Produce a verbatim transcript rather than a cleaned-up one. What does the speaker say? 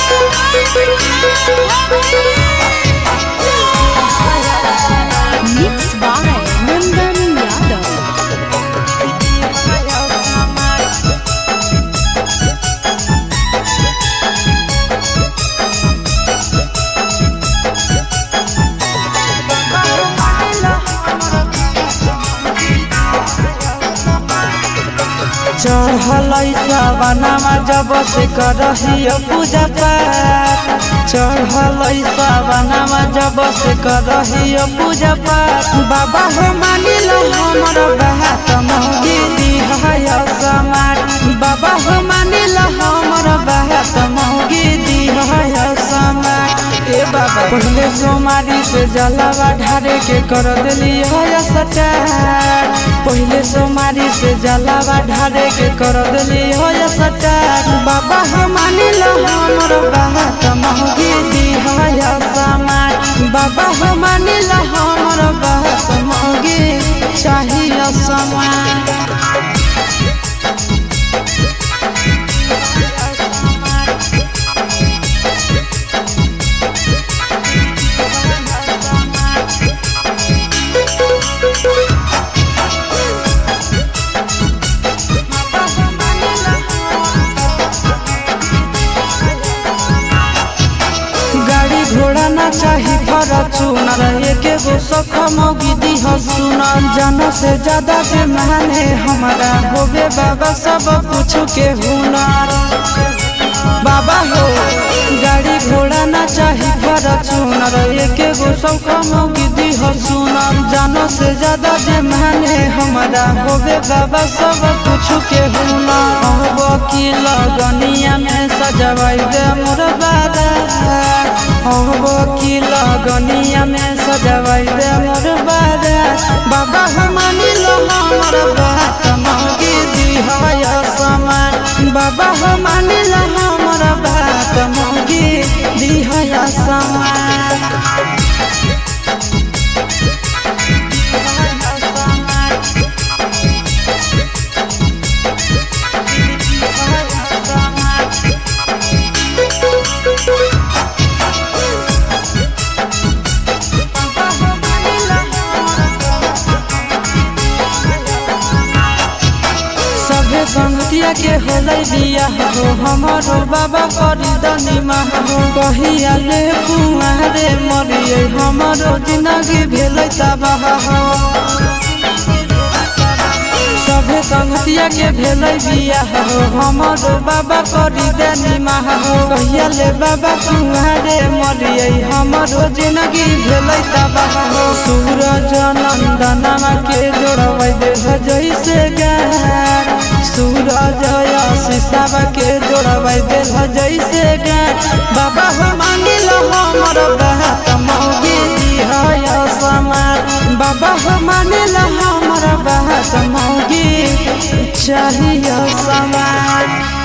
Mixed by Nandan Yadav. चढ़ल सावनमा जब से करहियो पूजा पाठ चढ़ल सावनमा जब से करहियो पूजा पाठ बाबा हो मानिल हमर बात मौगी दिहय समाट बाबा हो मानिल हमर बात मौगी दिहय समाट ए बाबा पहले सोमारी से जलावा ढारे के कर देली है सटार पहले सोमारी से जलावा ढारे के कर देली है सटार बाबा हो मानिल हमर बात मौगी दिहय समाट बाबा हो मानिल हमर बात मौगी चाहिए समाट घोड़ा ना चाही फॉर्च्यूनर एके गो सख मौगी दिह सुनर जानो से ज्यादा बेमाने हमारा होबे बाबा सब कुछ के हुनर बाबा हो गाड़ी घोड़ा ना चाही फॉर्च्यूनर एके गो सख मौगी दिह सुनर जानो से ज्यादा बेमाने हमारा होबे बाबा सब कुछ के हुनर हो की लगनिया में सजवाई दे मोर बाबा हो की लगनिया में सजवाई दे मोर बाबा बाबा हम मानिल हमर बात मौगी दिहय समान बाबा हम मानिल हमर बात मौगी दिहय समान संगतिया के होलै बियाह हो हमरो बाबा करी दनिमा हो कहिया ले कुआरे मरिए हमरो जिंदगी भेलै तबाह हो सभे संगतिया के भेलै बियाह हो हमरो बाबा करी दनिमा हो कहिया ले बाबा कुआरे मरिए हमरो जिंदगी भेलै तबाह हो सूरज नंदनमा के जोड़बै दे जैसे गार सूरज शीशाबा के जोड़बै दिल जैसे गान बाबा हो मानिल हमर बात मौगी दिहय समाट बाबा हो मानिल हमर बात मौगी चाहिए समाट।